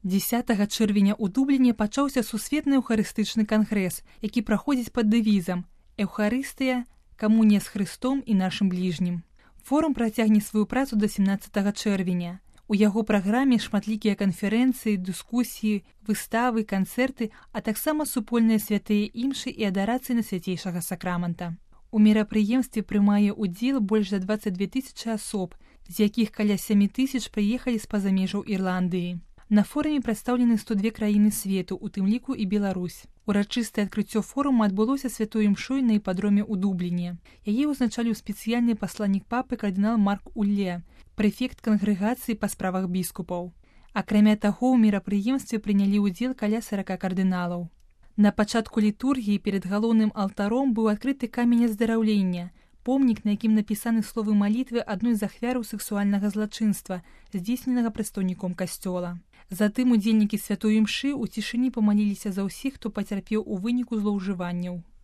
10 чэрвеня ў Дубліне пачаўся сусветны эўхарыстычны кангрэс, які праходзіць пад дэвізам «Эўхарыстыя, камунія з Хрыстом і нашым бліжнім». Форум працягне сваю працу да 17 чэрвеня. У яго праграме шматлікія канферэнцыі, дыскусіі, выставы, канцэрты, а таксама супольныя святыя імшы і адарацыі на свяцейшага сакрамента. У мерапрыемстве прымае ўдзел больш за 22 000 асоб, з якіх каля 7 000 прыехалі з-па-за межаў Ірландыі. На форуме прадстаўлены 102 краіны свету, у тым ліку і Беларусь. Урачыстае адкрыццё форума адбылося святой імшой на іпадроме ў Дубліне. Яе ўзначаліў спецыяльны пасланнік папы кардынал Марк Улле, прэфект кангрэгацыі па справах біскупаў. Акрамя таго, у мерапрыемстве прынялі ўдзел каля 40 кардыналаў. На пачатку літургіі перад галоўным алтаром быў адкрыты камень аздараўлення, помнік, на якім напісаны словы малітвы адной з ахвяраў сэксуальнага злачынства, здзейсненага прадстаўніком касцёла. Затым удзельнікі святой імшы ў цішыні памаліліся за ўсіх, хто пацярпеў у выніку злоўжыванняў.